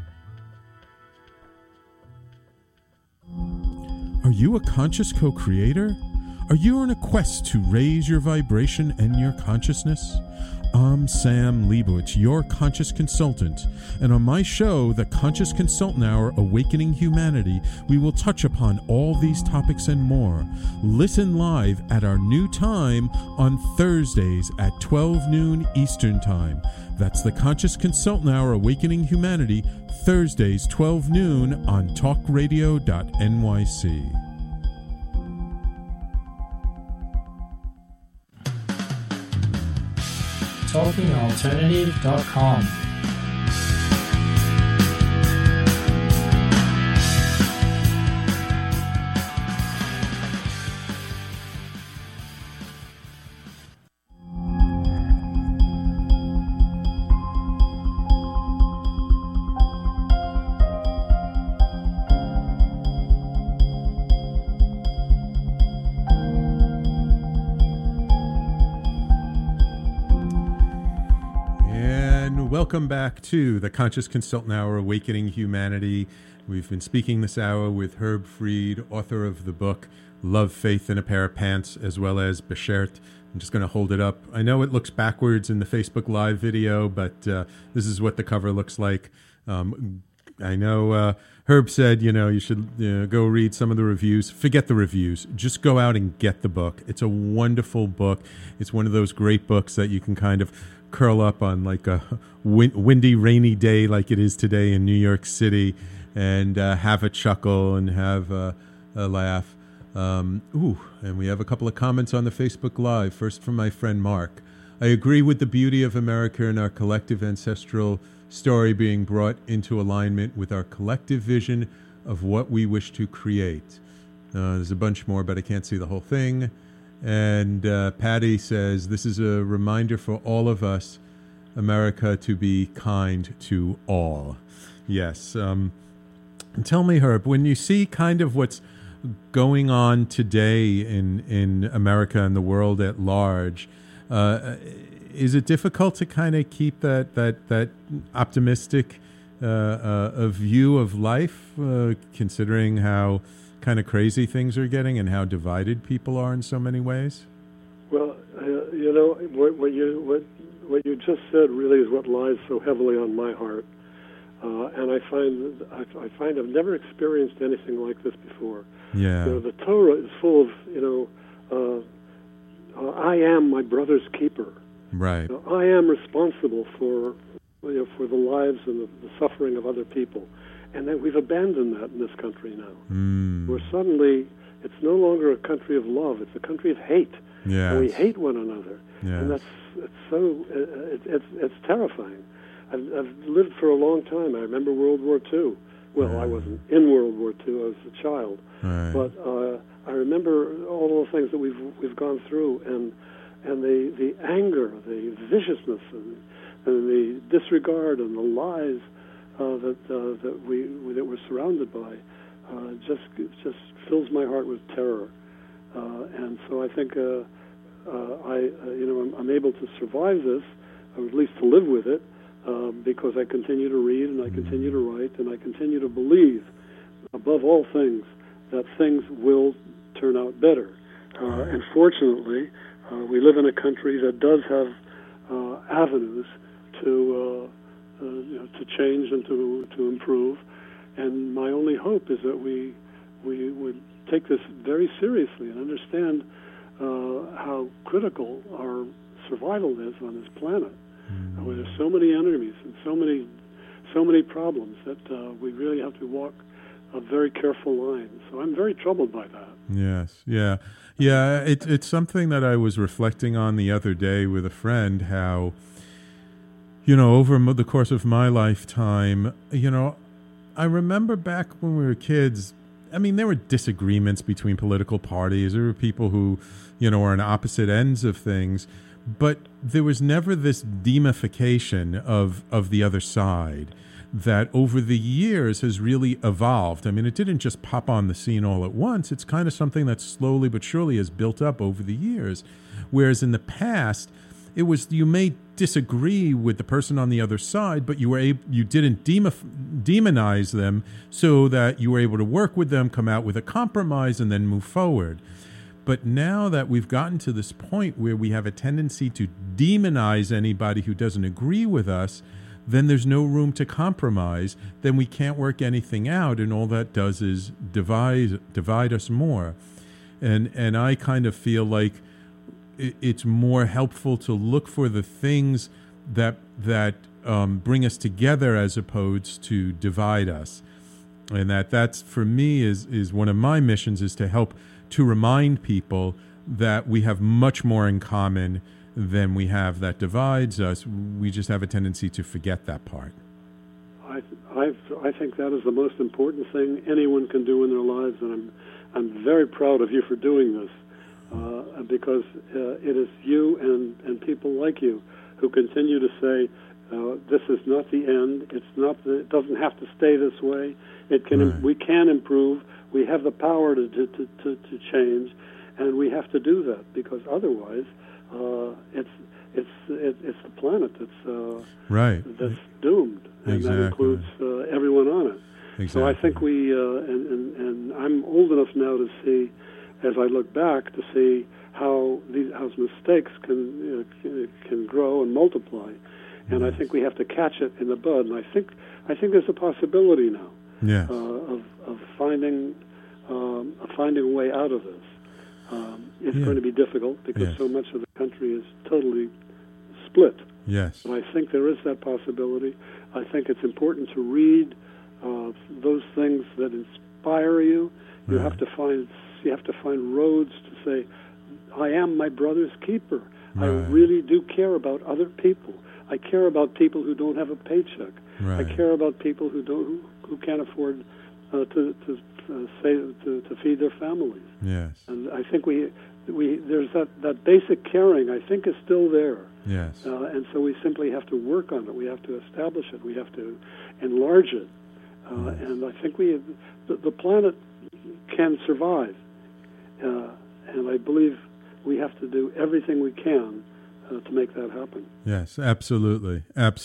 Are you a conscious co-creator? Are you on a quest to raise your vibration and your consciousness? I'm Sam Leibowitz, your conscious consultant, and on my show, The Conscious Consultant Hour, Awakening Humanity, we will touch upon all these topics and more. Listen live at our new time on Thursdays at 12 noon Eastern Time. That's The Conscious Consultant Hour, Awakening Humanity, Thursdays, 12 noon on talkradio.nyc. TalkingAlternative.com. Welcome back to the Conscious Consultant Hour, Awakening Humanity. We've been speaking this hour with Herb Fried, author of the book Love, Faith, and a Pair of Pants, as well as Beshert. I'm just going to hold it up. I know it looks backwards in the Facebook Live video, but this is what the cover looks like. I know Herb said, you should go read some of the reviews. Forget the reviews. Just go out and get the book. It's a wonderful book. It's one of those great books that you can kind of curl up on like a windy, rainy day like it is today in New York City and have a chuckle and have a laugh. And we have a couple of comments on the Facebook Live. First from my friend Mark. I agree with the beauty of America and our collective ancestral story being brought into alignment with our collective vision of what we wish to create. There's a bunch more, but I can't see the whole thing. And Patty says, this is a reminder for all of us, America, to be kind to all. Yes. And tell me, Herb, when you see kind of what's going on today in America and the world at large, is it difficult to kind of keep that optimistic view of life, considering how kind of crazy things are getting and how divided people are in so many ways? Well, what you just said really is what lies so heavily on my heart, and I find I've never experienced anything like this before. Yeah. The Torah is full of I am my brother's keeper. Right. I am responsible for the lives and the suffering of other people. And that we've abandoned that in this country now. Where suddenly it's no longer a country of love; it's a country of hate. Yes. And we hate one another, and it's terrifying. I've lived for a long time. I remember World War II. Well, I wasn't in World War II; I was a child. Right. But I remember all the things that we've gone through, and the anger, the viciousness, and the disregard, and the lies. that we're surrounded by just fills my heart with terror. And so I think I'm able to survive this, or at least to live with it, because I continue to read and I continue to write and I continue to believe, above all things, that things will turn out better. And fortunately, we live in a country that does have avenues to change and to improve. And my only hope is that we would take this very seriously and understand how critical our survival is on this planet, where there's so many enemies and so many problems that we really have to walk a very careful line. So I'm very troubled by that. Yes, yeah. It's something that I was reflecting on the other day with a friend, how, over the course of my lifetime, I remember back when we were kids, I mean, there were disagreements between political parties. There were people who, were on opposite ends of things, but there was never this demification of the other side that over the years has really evolved. I mean, it didn't just pop on the scene all at once. It's kind of something that slowly but surely has built up over the years. Whereas in the past, it was, you may disagree with the person on the other side, but you didn't demonize them, so that you were able to work with them, come out with a compromise, and then move forward. But now that we've gotten to this point where we have a tendency to demonize anybody who doesn't agree with us, then there's no room to compromise. Then we can't work anything out, and all that does is divide us more. And I kind of feel like it's more helpful to look for the things that bring us together as opposed to divide us. And that's for me is one of my missions, is to help to remind people that we have much more in common than we have that divides us. We just have a tendency to forget that part. I think that is the most important thing anyone can do in their lives, and I'm very proud of you for doing this. Because it is you and people like you who continue to say, this is not the end. It doesn't have to stay this way. It can. Right. We can improve. We have the power to change, and we have to do that, because otherwise, it's the planet that's that's doomed, and that includes everyone on it. Exactly. So I think we and I'm old enough now to see, as I look back, to see how mistakes can grow and multiply, and I think we have to catch it in the bud. And I think there's a possibility now of finding a way out of this. It's going to be difficult because so much of the country is totally split. Yes, but I think there is that possibility. I think it's important to read those things that inspire you. You have to find roads to say, I am my brother's keeper. Right. I really do care about other people. I care about people who don't have a paycheck. Right. I care about people who can't afford to feed their families. Yes. And I think there's that basic caring, I think, is still there. Yes. And so we simply have to work on it. We have to establish it. We have to enlarge it. And I think the planet can survive. And I believe we have to do everything we can to make that happen. Yes, absolutely.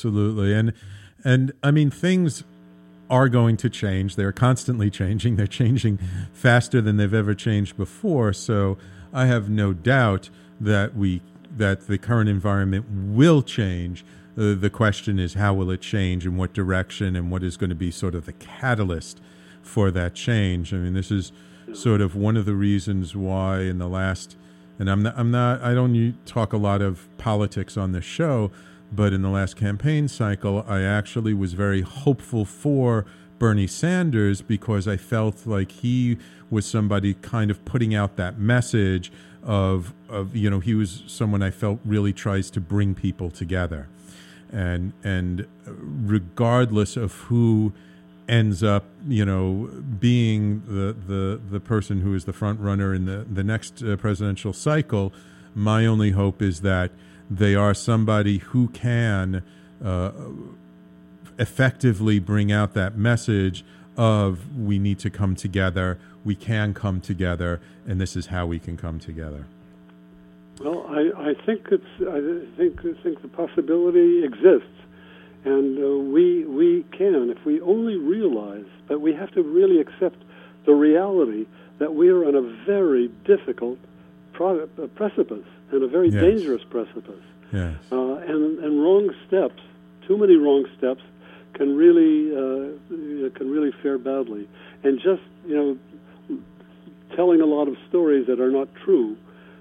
And I mean, things are going to change. They're constantly changing. They're changing faster than they've ever changed before. So I have no doubt that the current environment will change. The question is, how will it change, in what direction, and what is going to be sort of the catalyst for that change? I mean, this is sort of one of the reasons why in the last, and I don't talk a lot of politics on this show, but in the last campaign cycle, I actually was very hopeful for Bernie Sanders, because I felt like he was somebody kind of putting out that message of he was someone I felt really tries to bring people together, and regardless of who ends up, being the person who is the front runner in the next presidential cycle, my only hope is that they are somebody who can effectively bring out that message of we need to come together, we can come together, and this is how we can come together? Well, I think the possibility exists, and we can if we only realize. But we have to really accept the reality that we are on a very difficult precipice and a very dangerous precipice. Yes. And wrong steps, too many wrong steps, can really fare badly. And just telling a lot of stories that are not true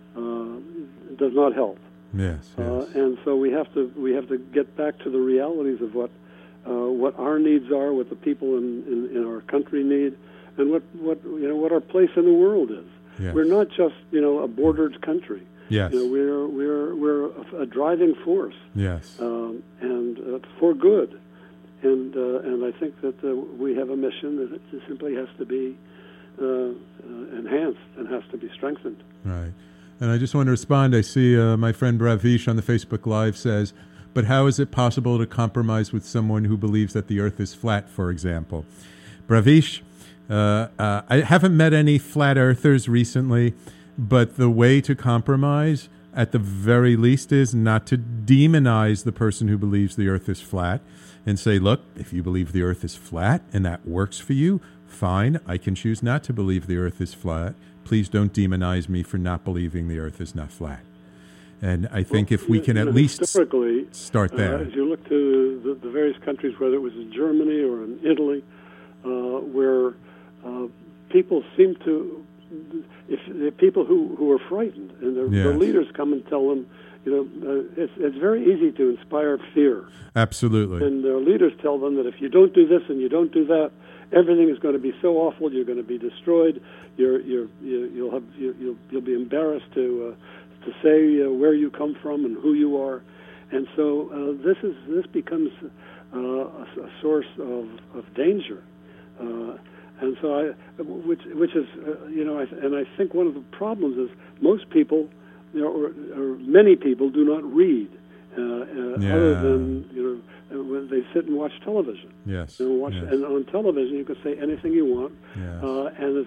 does not help. Yes. And so we have to get back to the realities of what our needs are, what the people in our country need, and what our place in the world is. Yes. We're not just a bordered country. Yes. We're a driving force. Yes. And for good. And I think that we have a mission that it simply has to be enhanced and has to be strengthened. Right. And I just want to respond. I see my friend Bravish on the Facebook Live says, but how is it possible to compromise with someone who believes that the earth is flat, for example? Bravish, I haven't met any flat earthers recently, but the way to compromise, at the very least, is not to demonize the person who believes the earth is flat and say, look, if you believe the earth is flat and that works for you, fine, I can choose not to believe the earth is flat. Please don't demonize me for not believing the earth is not flat. And I think if we can at least start there. As you look to the various countries, whether it was in Germany or in Italy, where people seem to, if people who are frightened, and the leaders come and tell them, it's very easy to inspire fear. Absolutely. And their leaders tell them that if you don't do this and you don't do that, everything is going to be so awful. You're going to be destroyed. You'll be embarrassed to say where you come from and who you are. And so this becomes a source of danger. And so which is and I think one of the problems is most people, or many people, do not read other than when they sit and watch television. Yes. And on television you can say anything you want. Yes.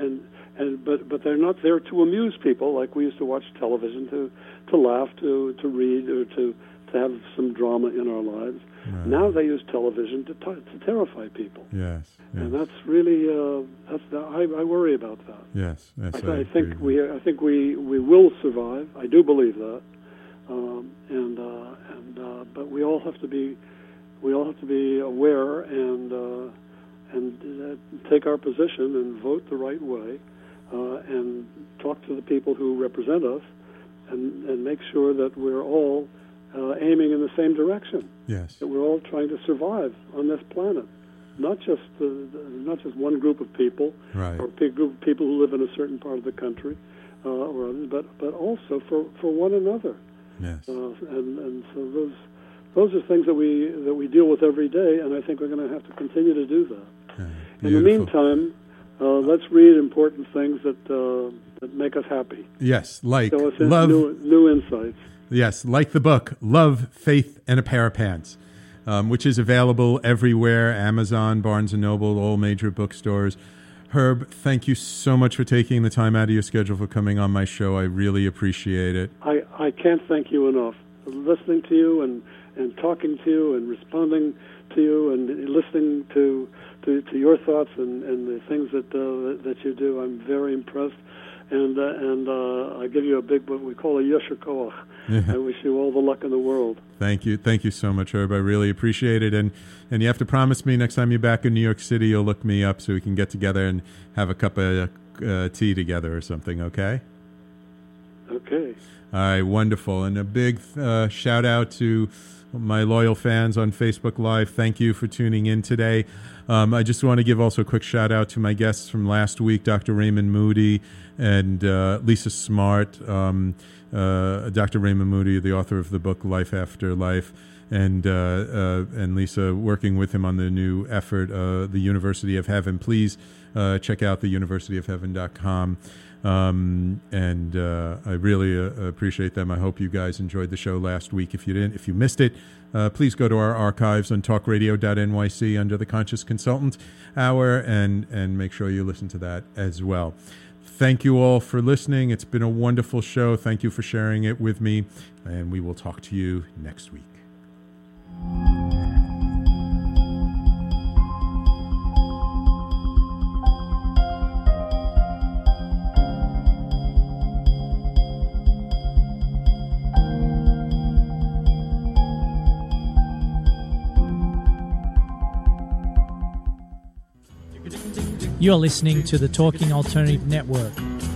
But they're not there to amuse people like we used to watch television to laugh, to read, or to have some drama in our lives. Right. Now they use television to terrify people. Yes. And that's really I worry about that. Yes. I think we will survive. I do believe that. But we all have to be aware and take our position and vote the right way, and talk to the people who represent us, and make sure that we're all aiming in the same direction. Yes. That we're all trying to survive on this planet, not just one group of people, right, or a big group of people who live in a certain part of the country, or others, but also for one another. Yes. And so those are things that we deal with every day, and I think we're going to have to continue to do that. In the meantime, let's read important things that make us happy. Yes, like so love, new insights. Yes, like the book Love, Faith, and a Pair of Pants, which is available everywhere: Amazon, Barnes & Noble, all major bookstores. Herb, thank you so much for taking the time out of your schedule for coming on my show. I really appreciate it. I can't thank you enough. Listening to you and talking to you and responding to you and listening to your thoughts and the things that you do, I'm very impressed. And I give you a big, what we call a yesher koach. Yeah. I wish you all the luck in the world. Thank you so much, Herb. I really appreciate it. And you have to promise me next time you're back in New York City, you'll look me up so we can get together and have a cup of tea together or something, okay? Okay. All right, wonderful. And a big shout out to my loyal fans on Facebook Live. Thank you for tuning in today. I just want to give also a quick shout out to my guests from last week, Dr. Raymond Moody and Lisa Smart. Dr. Raymond Moody, the author of the book Life After Life, and Lisa working with him on the new effort, the University of Heaven. Please check out theuniversityofheaven.com. And I really appreciate them. I hope you guys enjoyed the show last week. If you missed it, please go to our archives on talkradio.nyc under the Conscious Consultant Hour and make sure you listen to that as well. Thank you all for listening. It's been a wonderful show. Thank you for sharing it with me, and we will talk to you next week. You're listening to the Talking Alternative Network.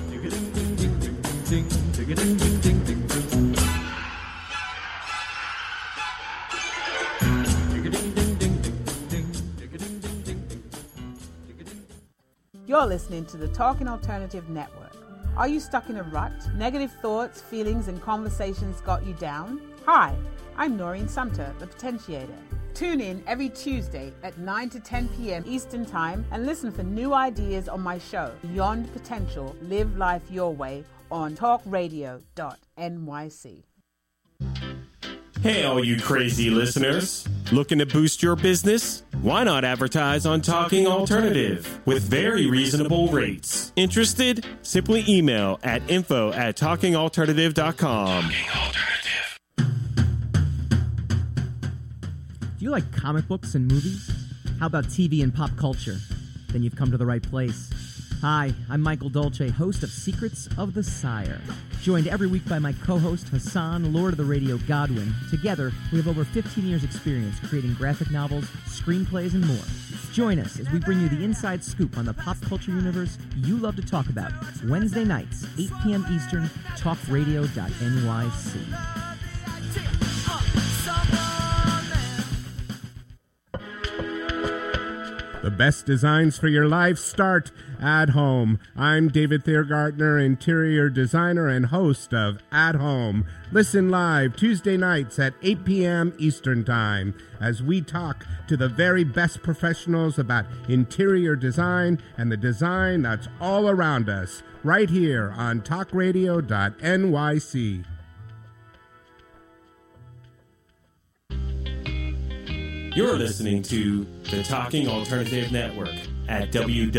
You're listening to the Talking Alternative Network. Are you stuck in a rut? Negative thoughts, feelings, and conversations got you down? Hi, I'm Noreen Sumter, the Potentiator. Tune in every Tuesday at 9 to 10 p.m. Eastern Time and listen for new ideas on my show, Beyond Potential, Live Life Your Way, on talkradio.nyc. Hey, all you crazy listeners. Looking to boost your business? Why not advertise on Talking Alternative with very reasonable rates? Interested? Simply email at info@talkingalternative.com. Do you like comic books and movies? How about TV and pop culture? Then you've come to the right place. Hi, I'm Michael Dolce, host of Secrets of the Sire. Joined every week by my co-host Hassan, Lord of the Radio Godwin. Together, we have over 15 years' experience creating graphic novels, screenplays, and more. Join us as we bring you the inside scoop on the pop culture universe you love to talk about. Wednesday nights, 8 p.m. Eastern, talkradio.nyc. The best designs for your life start at home. I'm David Thiergartner, interior designer and host of At Home. Listen live Tuesday nights at 8 p.m. Eastern Time as we talk to the very best professionals about interior design and the design that's all around us, right here on talkradio.nyc. You're listening to the Talking Alternative Network at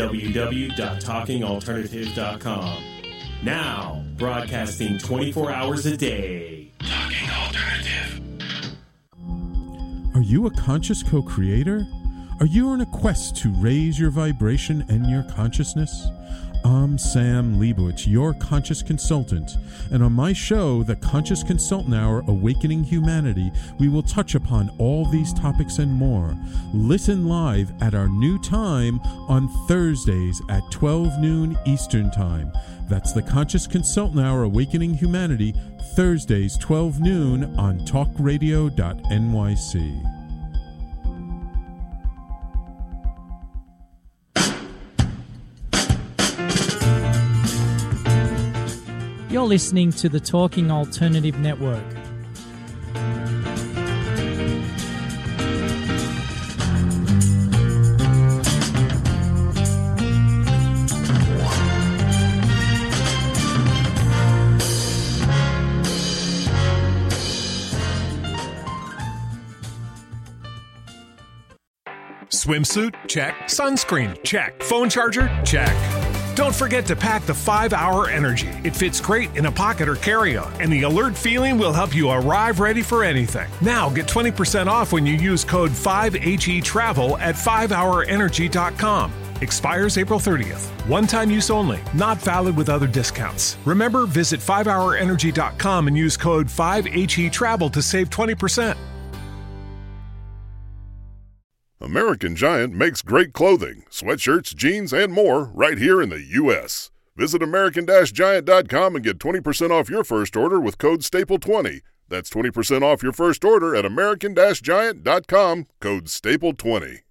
www.talkingalternative.com. Now, broadcasting 24 hours a day. Talking Alternative. Are you a conscious co-creator? Are you on a quest to raise your vibration and your consciousness? I'm Sam Leibowitz, your conscious consultant, and on my show, The Conscious Consultant Hour, Awakening Humanity, we will touch upon all these topics and more. Listen live at our new time on Thursdays at 12 noon Eastern Time. That's The Conscious Consultant Hour, Awakening Humanity, Thursdays 12 noon on talkradio.nyc. You're listening to the Talking Alternative Network. Swimsuit? Check. Sunscreen? Check. Phone charger? Check. Don't forget to pack the 5-Hour Energy. It fits great in a pocket or carry-on, and the alert feeling will help you arrive ready for anything. Now get 20% off when you use code 5HETRAVEL at 5hourenergy.com. Expires April 30th. One-time use only. Not valid with other discounts. Remember, visit 5hourenergy.com and use code 5HETRAVEL to save 20%. American Giant makes great clothing, sweatshirts, jeans, and more right here in the U.S. Visit American-Giant.com and get 20% off your first order with code STAPLE20. That's 20% off your first order at American-Giant.com, code STAPLE20.